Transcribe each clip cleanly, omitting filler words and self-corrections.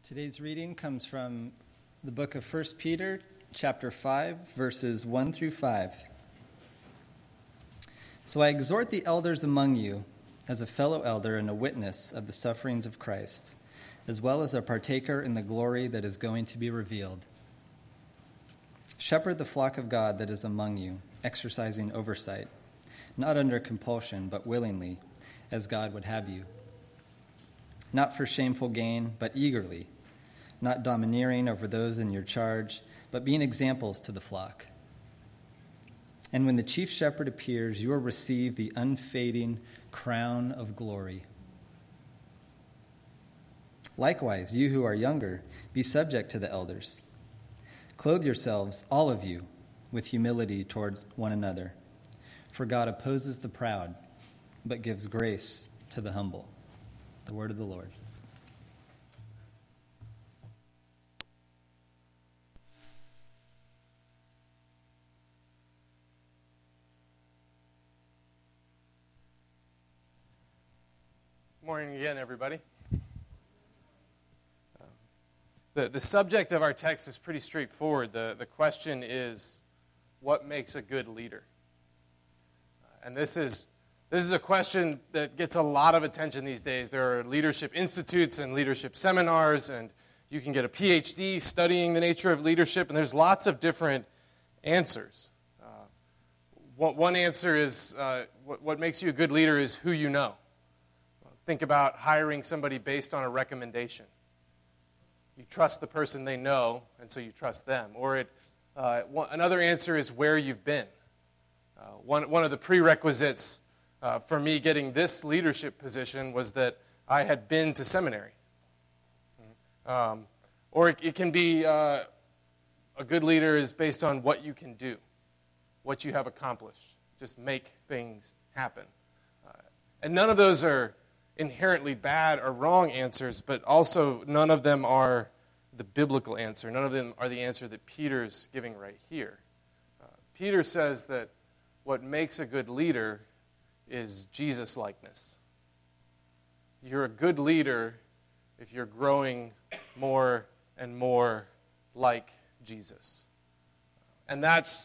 Today's reading comes from the book of 1 Peter, chapter 5, verses 1 through 5. So I exhort the elders among you, as a fellow elder and a witness of the sufferings of Christ, as well as a partaker in the glory that is going to be revealed. Shepherd the flock of God that is among you, exercising oversight, not under compulsion, but willingly, as God would have you. Not for shameful gain, but eagerly, not domineering over those in your charge, but being examples to the flock. And when the chief shepherd appears, you will receive the unfading crown of glory. Likewise, you who are younger, be subject to the elders. Clothe yourselves, all of you, with humility toward one another. For God opposes the proud, but gives grace to the humble. The word of the Lord. Morning again, everybody. The subject of our text is pretty straightforward. The question is, what makes a good leader? And this is a question that gets a lot of attention these days. There are leadership institutes and leadership seminars, and you can get a PhD studying the nature of leadership, and there's lots of different answers. One answer is, what makes you a good leader is who you know. Think about hiring somebody based on a recommendation. You trust the person they know, and so you trust them. Or another answer is where you've been. One of the prerequisites for me getting this leadership position was that I had been to seminary. Or it can be a good leader is based on what you can do, what you have accomplished. Just make things happen. And none of those are inherently bad or wrong answers, but also none of them are the biblical answer. None of them are the answer that Peter's giving right here. Peter says that what makes a good leader is Jesus-likeness. You're a good leader if you're growing more and more like Jesus. And that's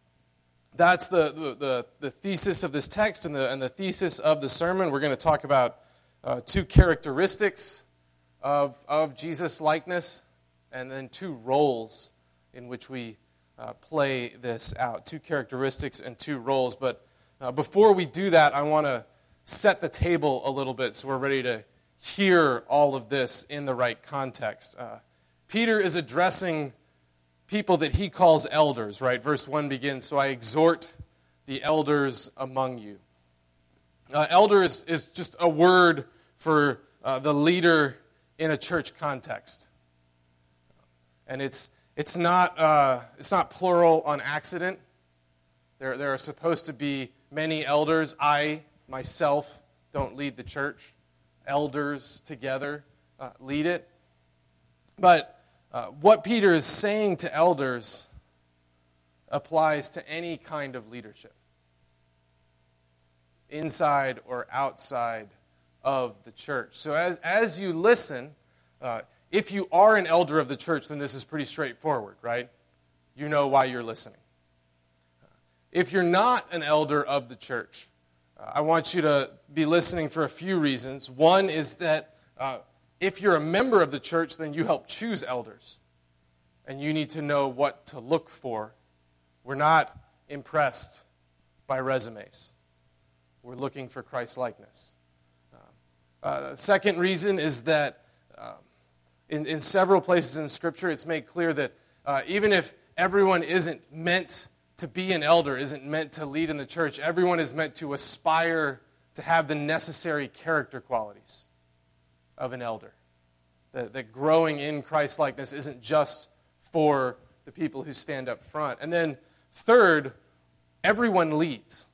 the thesis of this text and the thesis of the sermon. We're going to talk about two characteristics of Jesus-likeness, and then two roles in which we play this out. Two characteristics and two roles. But before we do that, I want to set the table a little bit so we're ready to hear all of this in the right context. Peter is addressing people that he calls elders, right? Verse 1 begins, so I exhort the elders among you. Elder is just a word for the leader in a church context. And it's not plural on accident. There are supposed to be many elders. I, myself, don't lead the church. Elders together lead it. But what Peter is saying to elders applies to any kind of leadership, inside or outside of the church. So as you listen, if you are an elder of the church, then this is pretty straightforward, right? You know why you're listening. If you're not an elder of the church, I want you to be listening for a few reasons. One is that if you're a member of the church, then you help choose elders. And you need to know what to look for. We're not impressed by resumes. We're looking for Christ-likeness. Second reason is that in several places in Scripture, it's made clear that even if everyone isn't meant to be an elder, isn't meant to lead in the church, everyone is meant to aspire to have the necessary character qualities of an elder. That growing in Christ-likeness isn't just for the people who stand up front. And then third, everyone leads.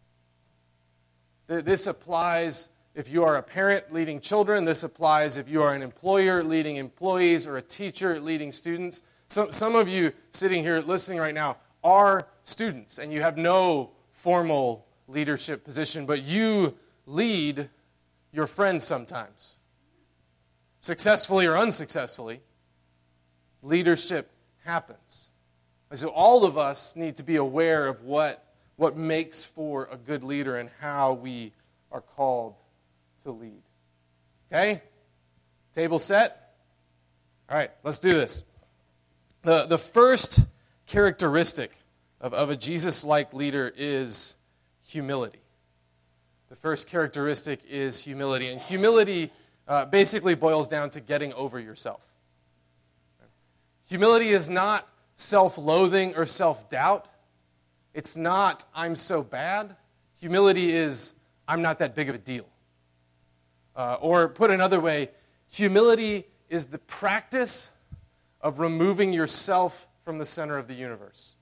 This applies if you are a parent leading children. This applies if you are an employer leading employees or a teacher leading students. Some of you sitting here listening right now are students, and you have no formal leadership position, but you lead your friends sometimes. successfully or unsuccessfully, leadership happens. And so all of us need to be aware of what makes for a good leader and how we are called to lead. Okay? Table set? All right, let's do this. The first characteristic of a Jesus-like leader is humility. The first characteristic is humility. And humility basically boils down to getting over yourself. Humility is not self-loathing or self-doubt. It's not, I'm so bad. Humility is, I'm not that big of a deal. Or put another way, humility is the practice of removing yourself from the center of the universe.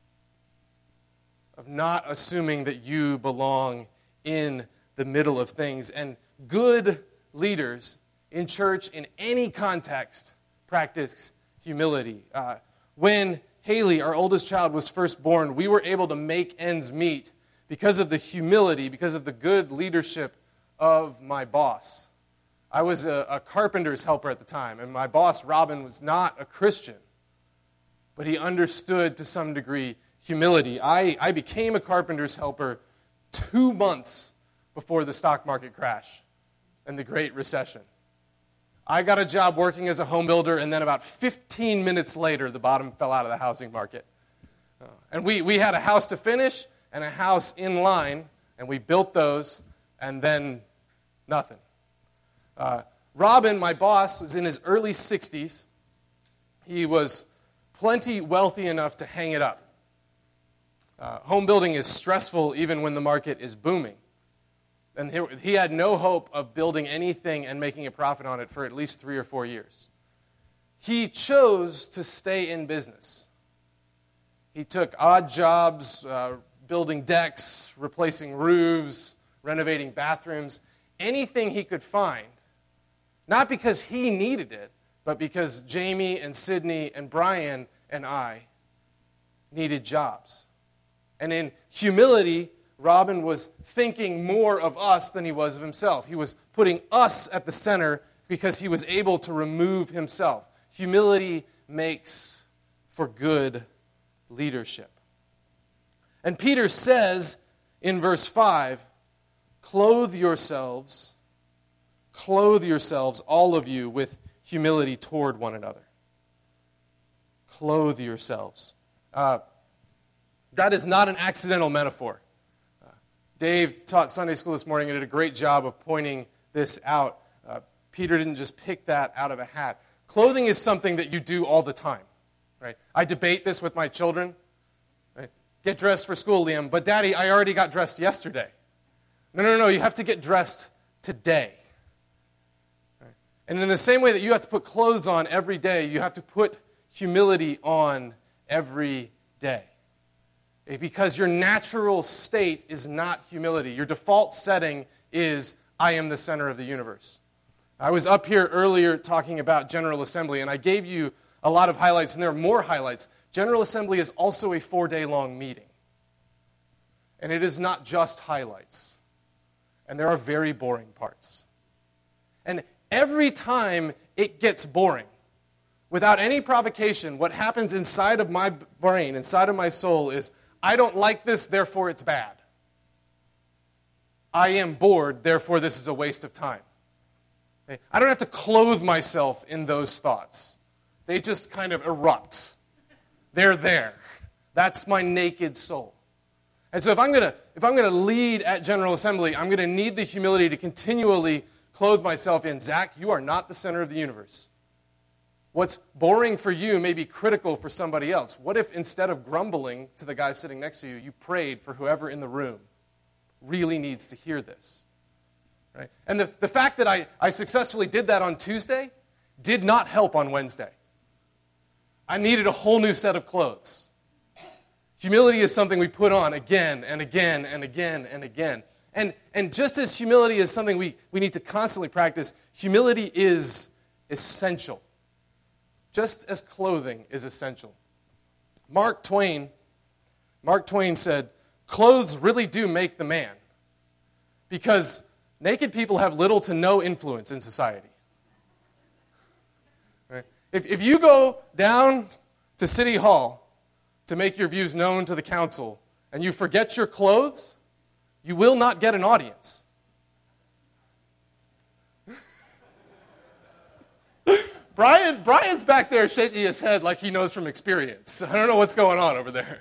Of not assuming that you belong in the middle of things. And good leaders in church, in any context, practice humility. When Haley, our oldest child, was first born, we were able to make ends meet because of the humility, because of the good leadership of my boss. I was a carpenter's helper at the time, and my boss, Robin, was not a Christian, but he understood to some degree humility. I became a carpenter's helper 2 months before the stock market crash and the Great Recession. I got a job working as a home builder, and then about 15 minutes later, the bottom fell out of the housing market. And we had a house to finish and a house in line, and we built those, and then nothing. Robin, my boss, was in his early 60s. He was plenty wealthy enough to hang it up. Home building is stressful even when the market is booming. And he had no hope of building anything and making a profit on it for at least 3 or 4 years. He chose to stay in business. He took odd jobs, building decks, replacing roofs, renovating bathrooms, anything he could find. Not because he needed it, but because Jamie and Sydney and Brian and I needed jobs. And in humility, Robin was thinking more of us than he was of himself. He was putting us at the center because he was able to remove himself. Humility makes for good leadership. And Peter says in verse 5, clothe yourselves, all of you, with humility toward one another. Clothe yourselves. That is not an accidental metaphor. Dave taught Sunday school this morning and did a great job of pointing this out. Peter didn't just pick that out of a hat. Clothing is something that you do all the time. Right? I debate this with my children. Right? Get dressed for school, Liam. But Daddy, I already got dressed yesterday. No, you have to get dressed today. Right? And in the same way that you have to put clothes on every day, you have to put humility on every day. Because your natural state is not humility. Your default setting is, I am the center of the universe. I was up here earlier talking about General Assembly, and I gave you a lot of highlights, and there are more highlights. General Assembly is also a 4-day-long meeting. And it is not just highlights. And there are very boring parts. And every time it gets boring, without any provocation, what happens inside of my brain, inside of my soul is, I don't like this, therefore it's bad. I am bored, therefore this is a waste of time. Okay? I don't have to clothe myself in those thoughts. They just kind of erupt. They're there. That's my naked soul. And so if I'm going to lead at General Assembly, I'm going to need the humility to continually clothe myself in, Zach, you are not the center of the universe. What's boring for you may be critical for somebody else. What if instead of grumbling to the guy sitting next to you, you prayed for whoever in the room really needs to hear this? Right? And the fact that I successfully did that on Tuesday did not help on Wednesday. I needed a whole new set of clothes. Humility is something we put on again and again and again and again. And just as humility is something we need to constantly practice, humility is essential. Just as clothing is essential. Mark Twain said, clothes really do make the man. Because naked people have little to no influence in society. Right? If you go down to City Hall to make your views known to the council and you forget your clothes, you will not get an audience. Brian's back there shaking his head like he knows from experience. I don't know what's going on over there.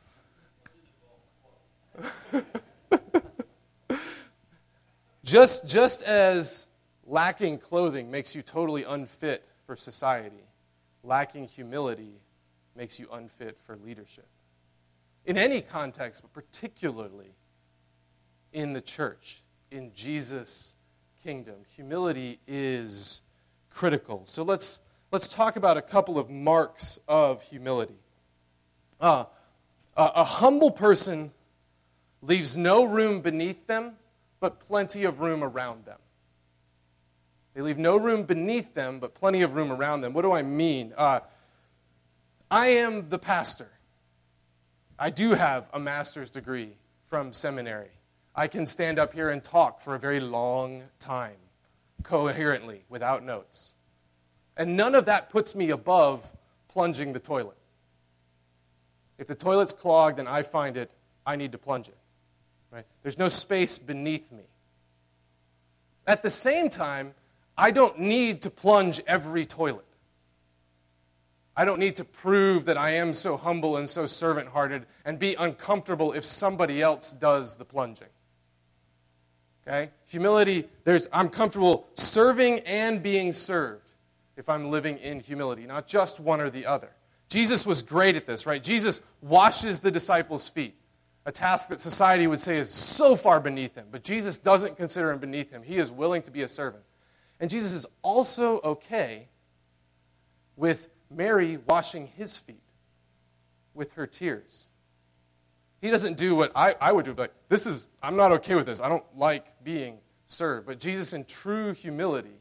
Just as lacking clothing makes you totally unfit for society, lacking humility makes you unfit for leadership. In any context, but particularly in the church, in Jesus' kingdom, humility is critical. So let's talk about a couple of marks of humility. A humble person leaves no room beneath them, but plenty of room around them. They leave no room beneath them, but plenty of room around them. What do I mean? I am the pastor. I do have a master's degree from seminary. I can stand up here and talk for a very long time, coherently, without notes. And none of that puts me above plunging the toilet. If the toilet's clogged and I find it, I need to plunge it. Right? There's no space beneath me. At the same time, I don't need to plunge every toilet. I don't need to prove that I am so humble and so servant-hearted and be uncomfortable if somebody else does the plunging. Okay? Humility, I'm comfortable serving and being served if I'm living in humility, not just one or the other. Jesus was great at this, right? Jesus washes the disciples' feet, a task that society would say is so far beneath him. But Jesus doesn't consider him beneath him. He is willing to be a servant. And Jesus is also okay with Mary washing his feet with her tears. He doesn't do what I would do, like, I'm not okay with this. I don't like being served. But Jesus, in true humility,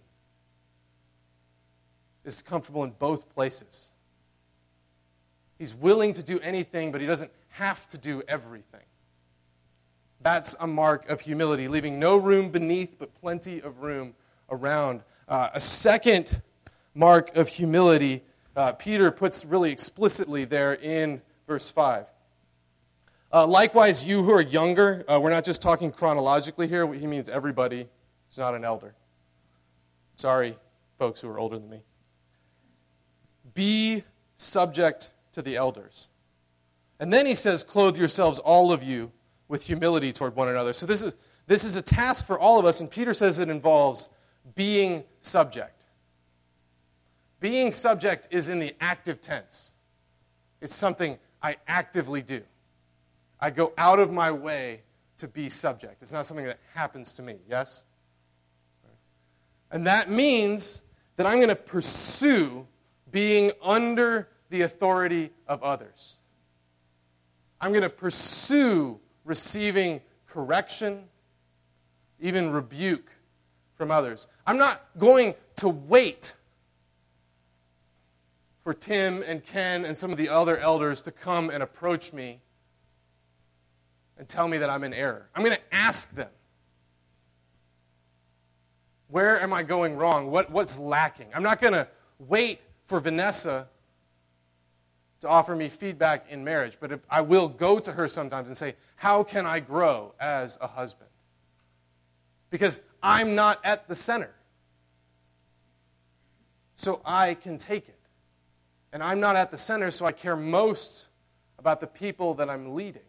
is comfortable in both places. He's willing to do anything, but he doesn't have to do everything. That's a mark of humility, leaving no room beneath, but plenty of room around. A second mark of humility, Peter puts really explicitly there in verse 5. Likewise, you who are younger, we're not just talking chronologically here. He means everybody who's not an elder. Sorry, folks who are older than me. Be subject to the elders. And then he says, clothe yourselves, all of you, with humility toward one another. So this is a task for all of us, and Peter says it involves being subject. Being subject is in the active tense. It's something I actively do. I go out of my way to be subject. It's not something that happens to me, yes? And that means that I'm going to pursue being under the authority of others. I'm going to pursue receiving correction, even rebuke from others. I'm not going to wait for Tim and Ken and some of the other elders to come and approach me and tell me that I'm in error. I'm going to ask them, where am I going wrong? What's lacking? I'm not going to wait for Vanessa to offer me feedback in marriage, but I will go to her sometimes and say, how can I grow as a husband? Because I'm not at the center. So I can take it. And I'm not at the center, so I care most about the people that I'm leading.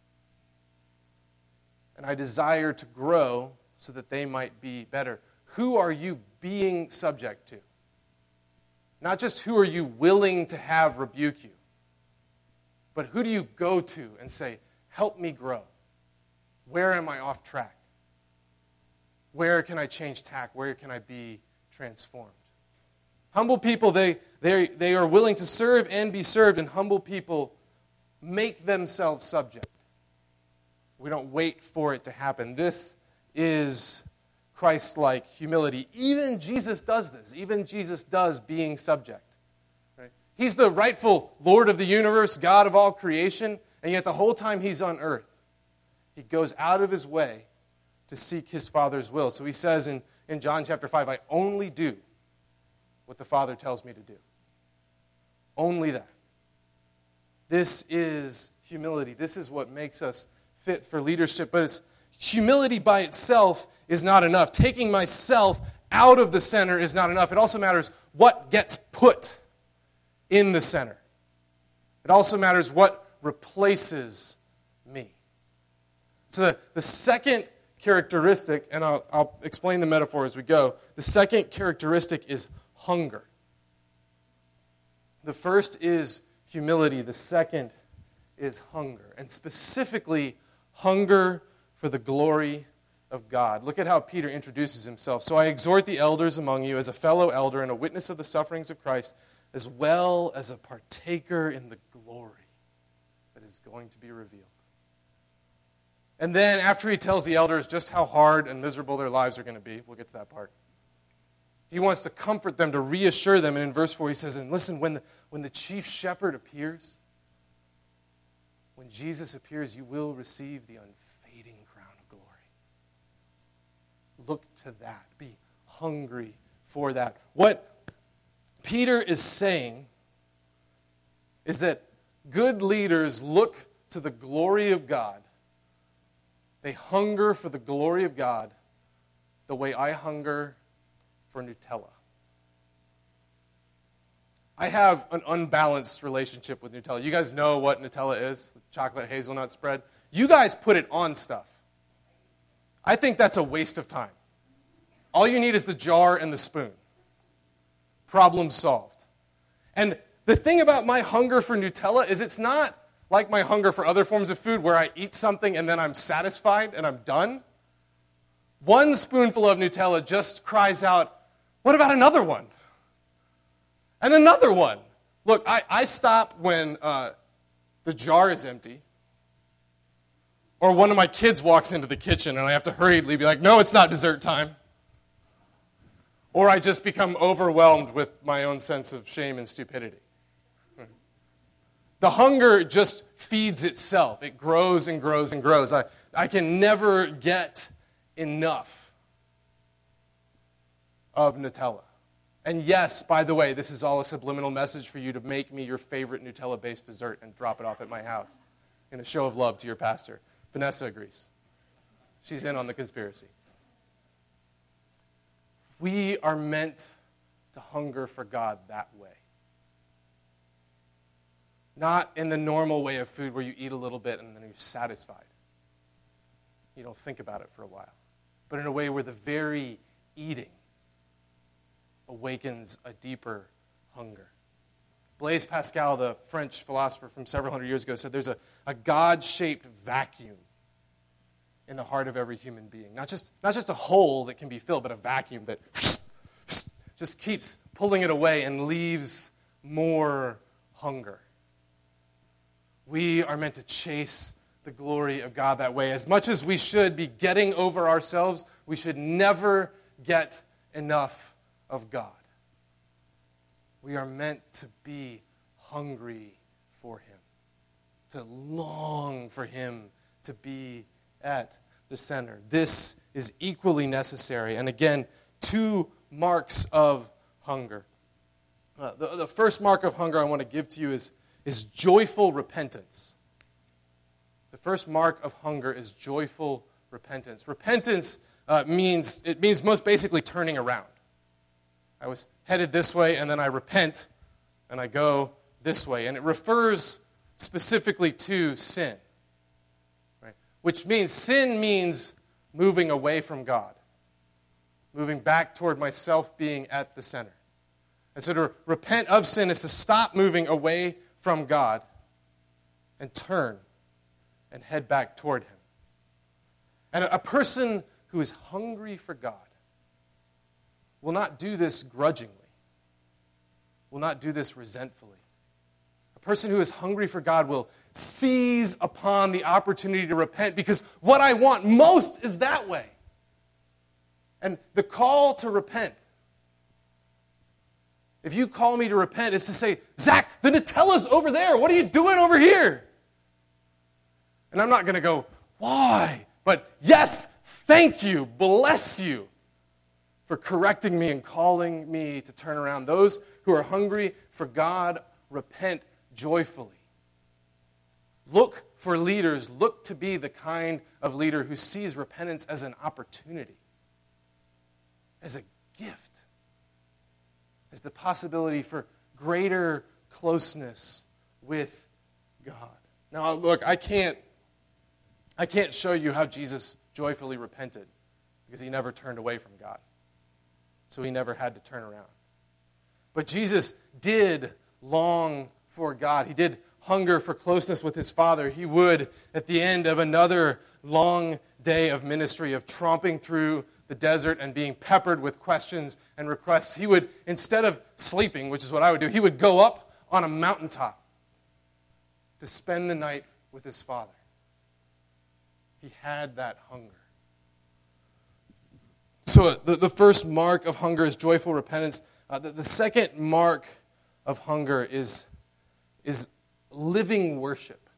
And I desire to grow so that they might be better. Who are you being subject to? Not just who are you willing to have rebuke you, but who do you go to and say, help me grow? Where am I off track? Where can I change tack? Where can I be transformed? Humble people, they are willing to serve and be served, and humble people make themselves subject. We don't wait for it to happen. This is Christ-like humility. Even Jesus does this. Even Jesus does being subject. Right? He's the rightful Lord of the universe, God of all creation, and yet the whole time he's on earth, he goes out of his way to seek his Father's will. So he says in John chapter 5, I only do what the Father tells me to do. Only that. This is humility. This is what makes us fit for leadership. But humility by itself is not enough. Taking myself out of the center is not enough. It also matters what gets put in the center. It also matters what replaces me. So the second characteristic, and I'll explain the metaphor as we go, the second characteristic is hunger. The first is humility. The second is hunger, and specifically hunger for the glory of God. Look at how Peter introduces himself. So I exhort the elders among you as a fellow elder and a witness of the sufferings of Christ, as well as a partaker in the glory that is going to be revealed. And then after he tells the elders just how hard and miserable their lives are going to be, we'll get to that part, he wants to comfort them, to reassure them. And in verse 4 he says, and listen, when the chief shepherd appears, when Jesus appears, you will receive the unfading crown of glory. Look to that. Be hungry for that. What Peter is saying is that good leaders look to the glory of God. They hunger for the glory of God the way I hunger for Nutella. I have an unbalanced relationship with Nutella. You guys know what Nutella is, the chocolate hazelnut spread. You guys put it on stuff. I think that's a waste of time. All you need is the jar and the spoon. Problem solved. And the thing about my hunger for Nutella is it's not like my hunger for other forms of food where I eat something and then I'm satisfied and I'm done. One spoonful of Nutella just cries out, what about another one? And another one. Look, I stop when the jar is empty, or one of my kids walks into the kitchen and I have to hurriedly be like, no, it's not dessert time. Or I just become overwhelmed with my own sense of shame and stupidity. The hunger just feeds itself. It grows and grows and grows. I can never get enough of Nutella. And yes, by the way, this is all a subliminal message for you to make me your favorite Nutella-based dessert and drop it off at my house in a show of love to your pastor. Vanessa agrees. She's in on the conspiracy. We are meant to hunger for God that way. Not in the normal way of food where you eat a little bit and then you're satisfied. You don't think about it for a while. But in a way where the very eating awakens a deeper hunger. Blaise Pascal, the French philosopher from several hundred years ago, said there's a God-shaped vacuum in the heart of every human being. Not just a hole that can be filled, but a vacuum that just keeps pulling it away and leaves more hunger. We are meant to chase the glory of God that way. As much as we should be getting over ourselves, we should never get enough of God. We are meant to be hungry for Him, to long for Him to be at the center. This is equally necessary. And again, two marks of hunger. The first mark of hunger I want to give to you is joyful repentance. The first mark of hunger is joyful repentance. Repentance means most basically turning around. I was headed this way, and then I repent, and I go this way. And it refers specifically to sin, right? Which means sin means moving away from God, moving back toward myself being at the center. And so to repent of sin is to stop moving away from God and turn and head back toward Him. And a person who is hungry for God will not do this grudgingly, will not do this resentfully. A person who is hungry for God will seize upon the opportunity to repent because what I want most is that way. And the call to repent, if you call me to repent, it's to say, Zach, the Nutella's over there. What are you doing over here? And I'm not going to go, why? But yes, thank you, bless you for correcting me and calling me to turn around. Those who are hungry for God, repent joyfully. Look for leaders. Look to be the kind of leader who sees repentance as an opportunity, as a gift, as the possibility for greater closeness with God. Now, look, I can't show you how Jesus joyfully repented because he never turned away from God. So he never had to turn around. But Jesus did long for God. He did hunger for closeness with his Father. He would, at the end of another long day of ministry, of tromping through the desert and being peppered with questions and requests, he would, instead of sleeping, which is what I would do, he would go up on a mountaintop to spend the night with his Father. He had that hunger. So the first mark of hunger is joyful repentance. The second mark of hunger is living worship.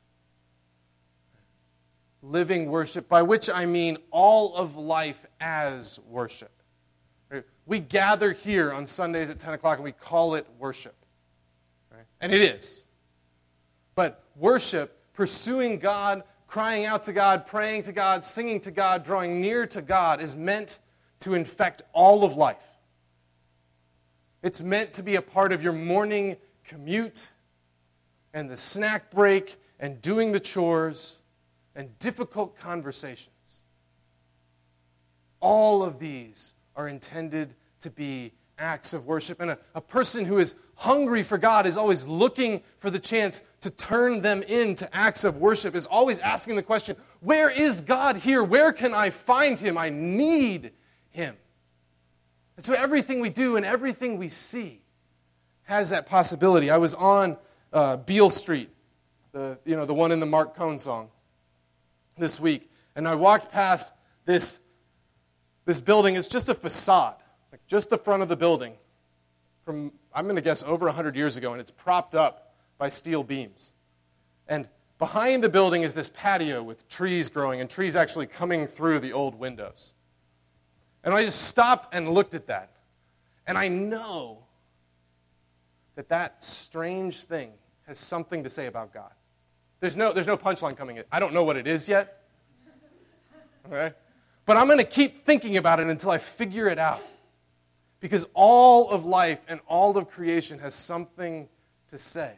Living worship, by which I mean all of life as worship. We gather here on Sundays at 10 o'clock and we call it worship. Right? And it is. But worship, pursuing God, crying out to God, praying to God, singing to God, drawing near to God, is meant to infect all of life. It's meant to be a part of your morning commute and the snack break and doing the chores and difficult conversations. All of these are intended to be acts of worship. And a person who is hungry for God is always looking for the chance to turn them into acts of worship, is always asking the question, where is God here? Where can I find him? I need him. And so everything we do and everything we see has that possibility. I was on Beale Street, the one in the Mark Cohn song, this week, and I walked past this building. It's just a facade, like just the front of the building, from, I'm going to guess, over 100 years ago, and it's propped up by steel beams. And behind the building is this patio with trees growing, and trees actually coming through the old windows. And I just stopped and looked at that. And I know that strange thing has something to say about God. There's no punchline coming in. I don't know what it is yet. Okay? But I'm going to keep thinking about it until I figure it out. Because all of life and all of creation has something to say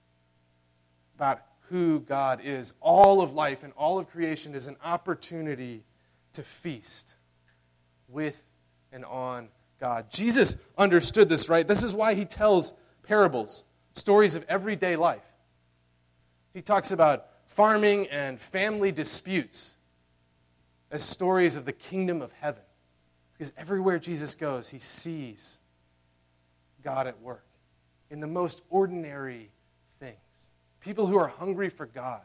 about who God is. All of life and all of creation is an opportunity to feast with and on God. Jesus understood this, right? This is why he tells parables, stories of everyday life. He talks about farming and family disputes as stories of the kingdom of heaven. Because everywhere Jesus goes, he sees God at work in the most ordinary things. People who are hungry for God,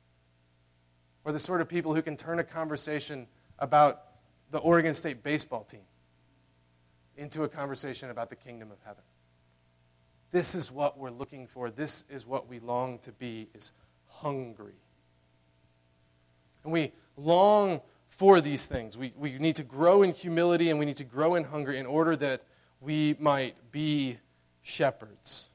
or the sort of people who can turn a conversation about the Oregon State baseball team into a conversation about the kingdom of heaven. This is what we're looking for. This is what we long to be, is hungry. And we long for these things. We need to grow in humility and we need to grow in hunger in order that we might be shepherds.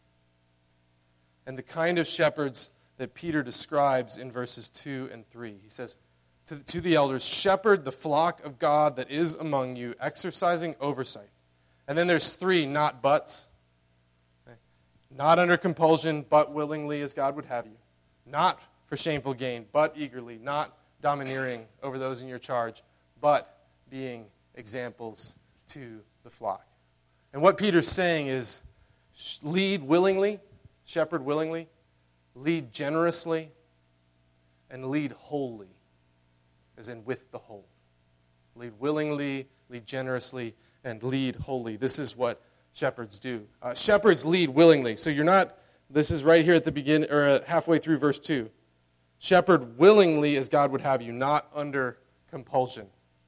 And the kind of shepherds that Peter describes in verses 2 and 3. He says, to the elders, shepherd the flock of God that is among you, exercising oversight. And then there's 3 not buts. Okay? Not under compulsion, but willingly as God would have you. Not for shameful gain, but eagerly. Not domineering over those in your charge, but being examples to the flock. And what Peter's saying is, lead willingly, shepherd willingly, lead generously, and lead wholly. As in with the whole. Lead willingly, lead generously, and lead wholly. This is what shepherds do. Shepherds lead willingly. So you're not, this is right here at the beginning, or halfway through verse 2. Shepherd willingly as God would have you, not under compulsion.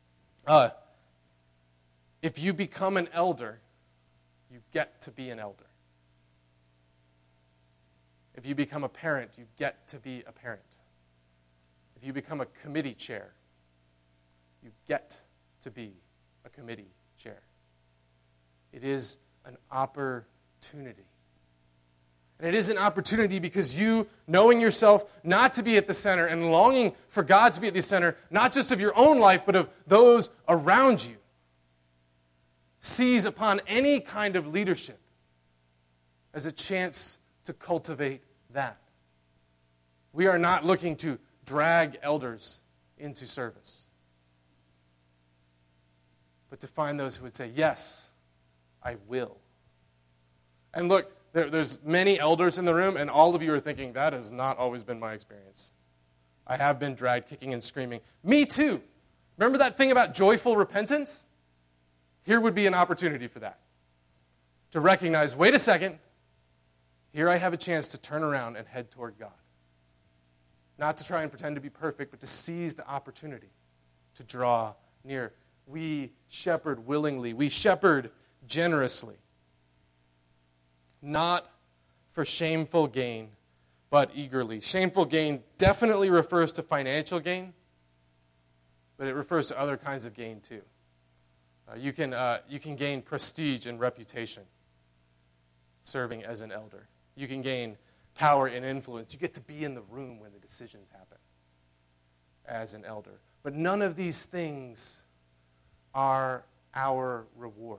If you become an elder, you get to be an elder. If you become a parent, you get to be a parent. If you become a committee chair, you get to be a committee chair. It is an opportunity. And it is an opportunity because you, knowing yourself not to be at the center and longing for God to be at the center, not just of your own life, but of those around you, seize upon any kind of leadership as a chance to cultivate that. We are not looking to drag elders into service, but to find those who would say, yes, I will. And look, there's many elders in the room, and all of you are thinking, that has not always been my experience. I have been dragged kicking and screaming. Me too. Remember that thing about joyful repentance? Here would be an opportunity for that. To recognize, wait a second, here I have a chance to turn around and head toward God. Not to try and pretend to be perfect, but to seize the opportunity to draw near. We shepherd willingly. We shepherd generously. Not for shameful gain, but eagerly. Shameful gain definitely refers to financial gain, but it refers to other kinds of gain too. You can gain prestige and reputation serving as an elder. You can gain power and influence. You get to be in the room when the decisions happen as an elder. But none of these things are our reward.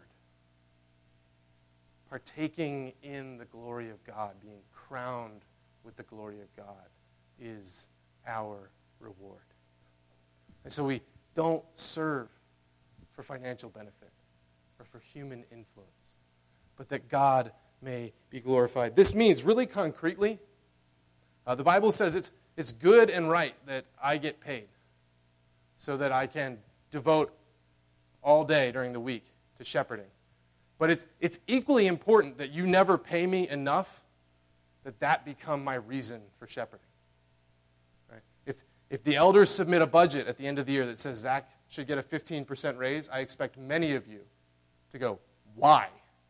Partaking in the glory of God, being crowned with the glory of God, is our reward. And so we don't serve for financial benefit or for human influence, but that God may be glorified. This means, really concretely, the Bible says it's good and right that I get paid so that I can devote all day during the week to shepherding. But it's equally important that you never pay me enough that become my reason for shepherding. Right? If the elders submit a budget at the end of the year that says Zach should get a 15% raise, I expect many of you to go, why?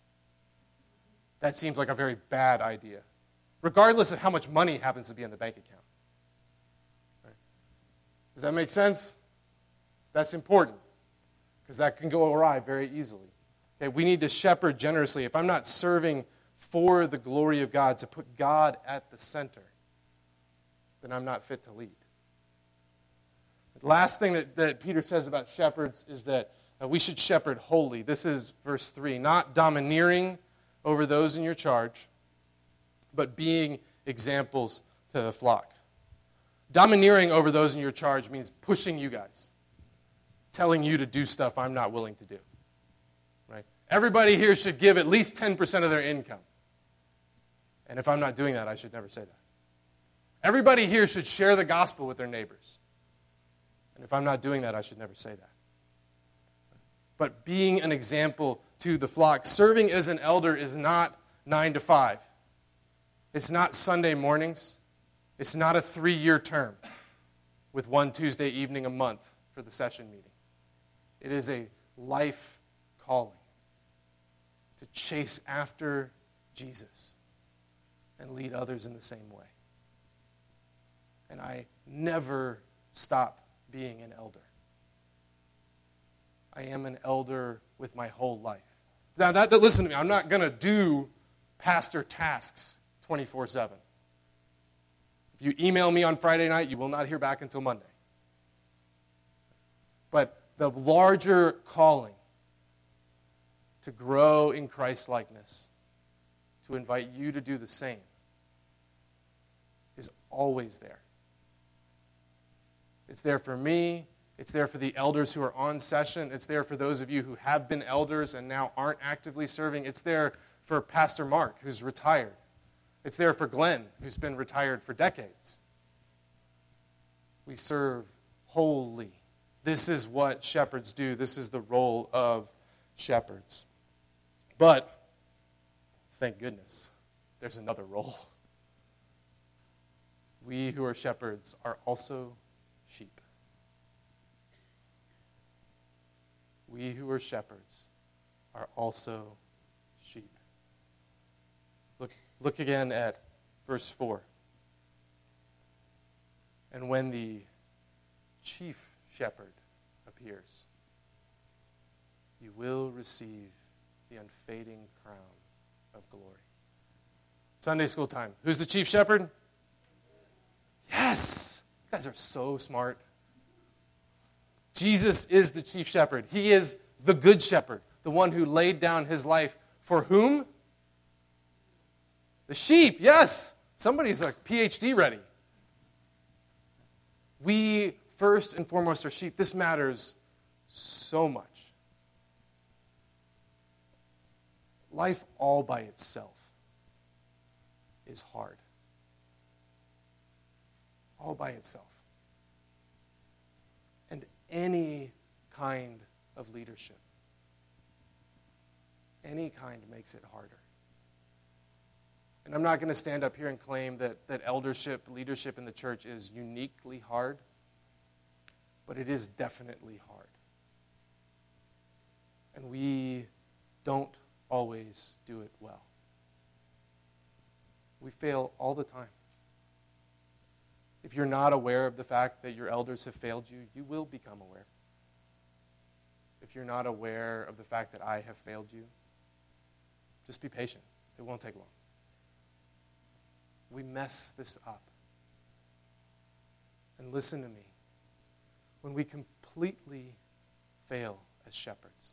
That seems like a very bad idea, regardless of how much money happens to be in the bank account. Right? Does that make sense? That's important, because that can go awry very easily. Okay, we need to shepherd generously. If I'm not serving for the glory of God, to put God at the center, then I'm not fit to lead. The last thing that Peter says about shepherds is that we should shepherd wholly. This is verse 3. Not domineering over those in your charge, but being examples to the flock. Domineering over those in your charge means pushing you guys, telling you to do stuff I'm not willing to do. Right? Everybody here should give at least 10% of their income. And if I'm not doing that, I should never say that. Everybody here should share the gospel with their neighbors. And if I'm not doing that, I should never say that. But being an example to the flock, serving as an elder is not 9 to 5. It's not Sunday mornings. It's not a 3-year term with one Tuesday evening a month for the session meeting. It is a life calling to chase after Jesus and lead others in the same way. And I never stop being an elder. I am an elder with my whole life. Now, listen to me. I'm not going to do pastor tasks 24/7. If you email me on Friday night, you will not hear back until Monday. But the larger calling to grow in Christ-likeness, to invite you to do the same, is always there. It's there for me. It's there for the elders who are on session. It's there for those of you who have been elders and now aren't actively serving. It's there for Pastor Mark, who's retired. It's there for Glenn, who's been retired for decades. We serve wholly. This is what shepherds do. This is the role of shepherds. But, thank goodness, there's another role. We who are shepherds are also sheep. We who are shepherds are also sheep. Look again at verse 4. And when the chief shepherd appears, you will receive the the unfading crown of glory. Sunday school time. Who's the chief shepherd? Yes! You guys are so smart. Jesus is the chief shepherd. He is the good shepherd, the one who laid down his life for whom? The sheep, yes! Somebody's like PhD ready. We, first and foremost, are sheep. This matters so much. Life all by itself is hard. All by itself. And any kind of leadership, any kind makes it harder. And I'm not going to stand up here and claim that eldership, leadership in the church is uniquely hard, but it is definitely hard. And we don't always do it well. We fail all the time. If you're not aware of the fact that your elders have failed you, you will become aware. If you're not aware of the fact that I have failed you, just be patient. It won't take long. We mess this up. And listen to me. When we completely fail as shepherds,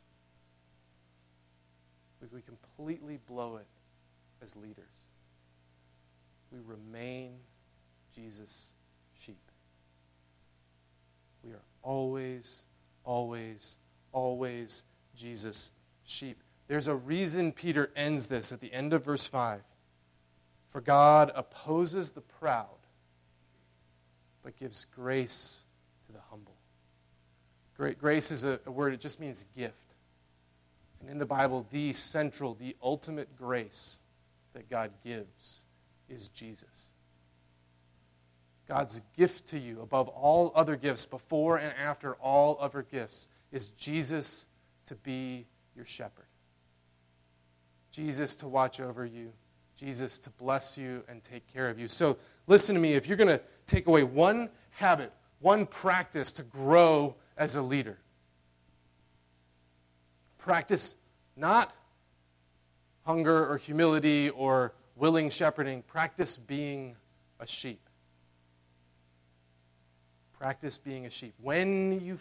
we completely blow it as leaders, we remain Jesus' sheep. We are always, always, always Jesus' sheep. There's a reason Peter ends this at the end of verse 5. For God opposes the proud, but gives grace to the humble. Grace is a word, it just means gift. And in the Bible, the central, the ultimate grace that God gives is Jesus. God's gift to you above all other gifts, before and after all other gifts, is Jesus to be your shepherd. Jesus to watch over you. Jesus to bless you and take care of you. So listen to me, if you're going to take away one habit, one practice to grow as a leader, practice not hunger or humility or willing shepherding. Practice being a sheep. Practice being a sheep. When you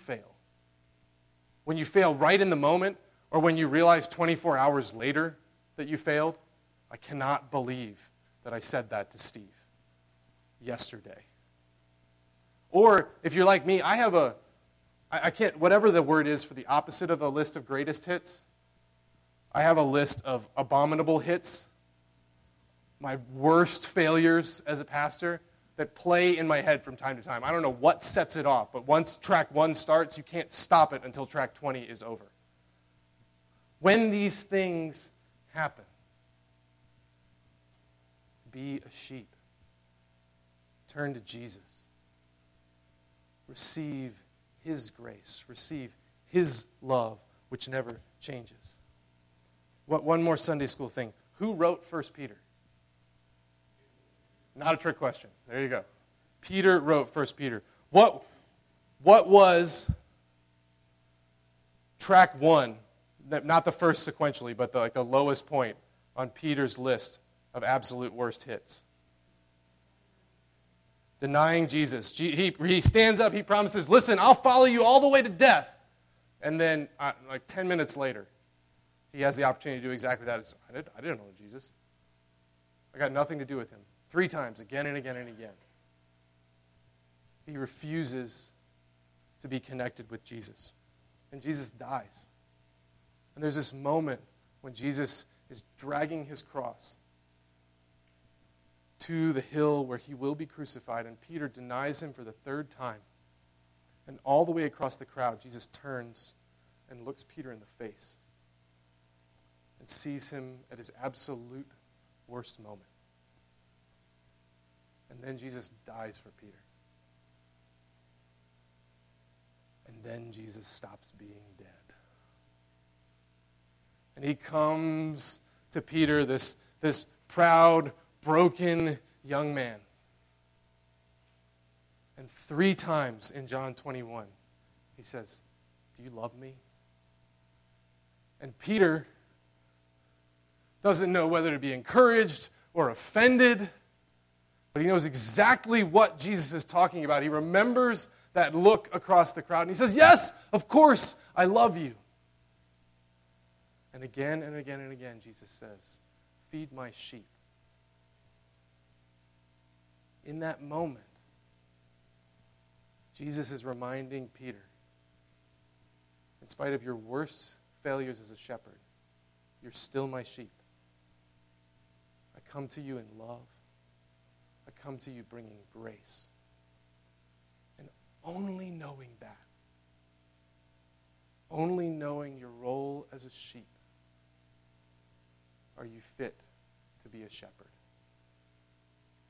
fail right in the moment, or when you realize 24 hours later that you failed, I cannot believe that I said that to Steve yesterday. Or if you're like me, I can't, whatever the word is for the opposite of a list of greatest hits, I have a list of abominable hits, my worst failures as a pastor that play in my head from time to time. I don't know what sets it off, but once track 1 starts, you can't stop it until track 20 is over. When these things happen, be a sheep. Turn to Jesus. Receive His grace. Receive His love, which never changes. One more Sunday school thing. Who wrote 1 Peter? Not a trick question. There you go. Peter wrote 1 Peter. What was track 1, not the first sequentially, but the lowest point on Peter's list of worst hits? Denying Jesus. He stands up, he promises, listen, I'll follow you all the way to death. And then, 10 minutes later, he has the opportunity to do exactly that. I didn't know Jesus. I got nothing to do with him. 3 times, again and again and again. He refuses to be connected with Jesus. And Jesus dies. And there's this moment when Jesus is dragging his cross to the hill where he will be crucified, and Peter denies him for the 3rd time. And all the way across the crowd, Jesus turns and looks Peter in the face and sees him at his absolute worst moment. And then Jesus dies for Peter. And then Jesus stops being dead. And he comes to Peter, this proud, broken young man. And 3 times in John 21, he says, do you love me? And Peter, doesn't know whether to be encouraged or offended, but he knows exactly what Jesus is talking about. He remembers that look across the crowd, and he says, yes, of course, I love you. And again and again and again, Jesus says, feed my sheep. In that moment, Jesus is reminding Peter, in spite of your worst failures as a shepherd, you're still my sheep. I come to you in love. I come to you bringing grace. And only knowing that, only knowing your role as a sheep, are you fit to be a shepherd.